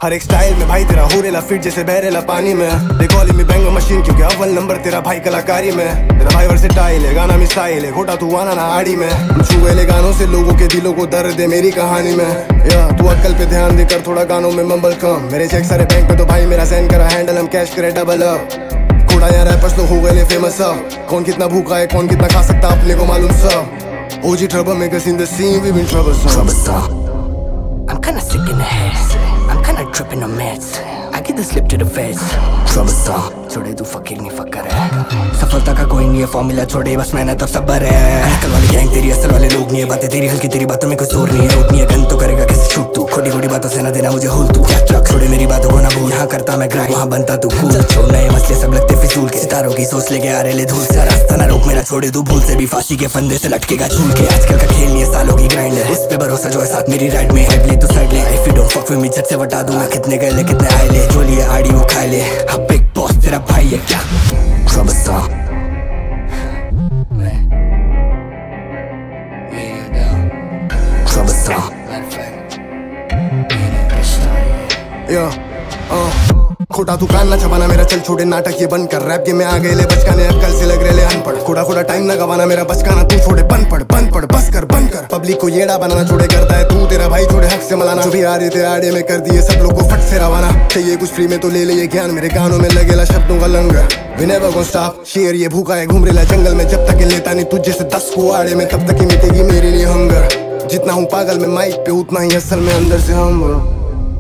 हर एक स्टाइल में भाई तेरा हो रेला फिट जैसे बहरेला पानी में। They call me bang machine क्योंकि अव्वल नंबर तेरा भाई कलाकारी में। तेरा भाई वर्सेटाइल है, गाना मिसाइल है, खोटा तू आना ना आड़ी में। छुएले गानों से लोगों के दिलों को दर्द है मेरी कहानी में। या तू अक्ल पे ध्यान देकर थोड़ा गानों में मंबल कम। मेरे चेक सारे बैंक पे तो भाई मेरा सेंड करा हैंडल, हम कैश करे डबल अप। थोड़ा यार रैपर्स तो हो गए फेमस अब। कौन कितना भूखा है कौन कितना खा सकता अपने को मालूम सब। OG troublemakers in the scene, we've been troublesome. I'm kinda sick in the head, I'm kinda tripping on meds. I get the slip to the feds. Troublesome, छोड़े तू फकीर नहीं फकर है। सफलता का कोई नहीं है फॉर्मूला, छोड़े बस मेहनत और सब्र है। आजकल वाली गैंग तेरी, असल वाले लोग नहीं है। बातें तेरी हल्की, तेरी बातों में कुछ जोर नहीं है। उतनी है गन तो करेगा कैसे शूट तू। खोटी खोटी बातों से ना देना मुझे हुल तू। क्या ट्रक छोड़े मेरी बातों को ना भूल। यहाँ करता मैं ग्राइंड, वहाँ बनता तू कूल। चल छोड़ नए मसले सब लगते फिजूल के। सितारों की सोच लेके आ रहे ले धूल से। रास्ता ना रोक मेरा, छोड़े तू भूल से भी। फांसी के फंदे से लटकेगा झूल के। आजकल का खेल नहीं है, सालों की ग्राइंड है। उस पे भरोसा जो है साथ मेरी राइड में। हेड ले तू साइड ले, if you don't fuck with me झट से बता दूं मैं कितने गए ले कितने आए ले। जो लिए आड़ी वो खाए ले। अब बिग बॉस तेरा भाई है क्या? Troublesome. Troublesome. खोटा तू कान ना चबाना मेरा, चल छोटे नाटक ये बंद कर। रैप के में आ गए ले बचकाने, अब कल से लग रहे ले अनपढ़। खोटा खोटा टाइम ना गवाना मेरा बचकाना, तू छोड़े बंद पढ़ बस कर बंद कर। पब्लिक को येड़ा बनाना छोड़े करता है तू, तेरा भाई छोड़े हक से मलाना। जो भी आ रहे थे आड़े में कर दिए सब लोग को फट से रवाना। चाहिए कुछ फ्री में तो ले ले ये ज्ञान, मेरे कानों में लगेला शब्दों का लंगर। We never gonna stop, शेर ये भूखा है घूम रेला जंगल में। जब तक ये लेता नहीं तुझे से 10 को आड़े में, तब तक ही मिटेगी मेरे लिए हंगर। जितना हूँ पागल में माइक पे उतना ही असल में अंदर से हम।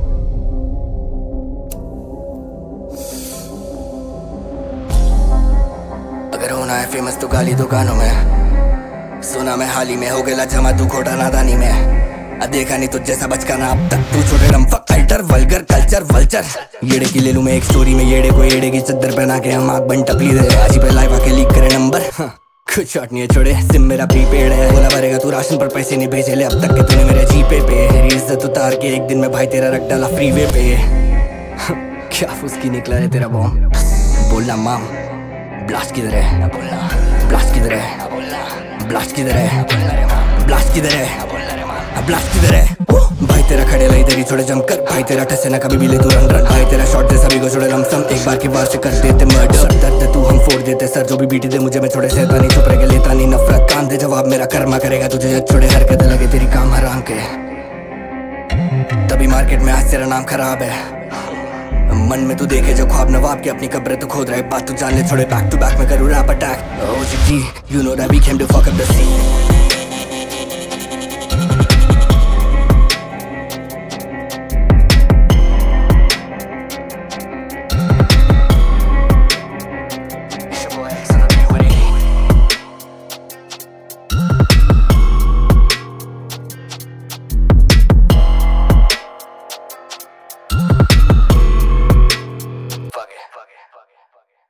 अगर होना है फेमस तो गाली दो गानों में। सुना मैं हाल ही में हो गया जमा तू खोटा नादानी में। देखा नहीं तुझ जैसा बचकाना अब तक तू। छोटे रमफक अल्टर वल्गर कल्चर वल्चर। येड़े की ले लूं मैं एक स्टोरी में। येड़े को येड़े की चद्दर पहना के हम आग बन टपली दे। आज ही पे लाइव आके लीक करे नंबर। कुछ शॉट नहीं है छोड़े, सिम मेरा प्रीपेड है। बोला भरेगा तू राशन पर पैसे नहीं भेजे ले अब तक के तूने मेरे जीपे पे। मेरी इज्जत उतार के एक दिन में भाई तेरा रख डाला फ्रीवे पे। क्या फुसकी निकला है तेरा बॉम्ब। बोलना माम ब्लास्ट किधर है, ब्लास्ट किधर है, ब्लास्ट किधर है, ब्लास्ट किधर है, ब्लास्ट किधर है। भाई तेरा खड़े लाई तेरी छोड़े जमकर। भाई तेरा ठसे ना कभी भी ले तू रन रन। भाई तेरा शॉट दे सभी को छोड़े लमसम। एक बार की वार से कर देते मर्डर। दर्द तू हम फोड़ देते सर, जो भी बीटी दे मुझे मैं छोड़े सहता नहीं। चुप रह के लेता नहीं नफरत, कान दे जवाब मेरा कर्मा करेगा तुझे जब छोड़े। हरकत लगे तेरी काम हराम के, तभी मार्केट में आज तेरा नाम खराब है। मन में तू देखे जो ख्वाब नवाब के, अपनी कब्र तो खोद रहे। बात तू जान ले छोड़े, बैक टू बैक में करूँ rap attack. OG, you know that we came to fuck up the scene.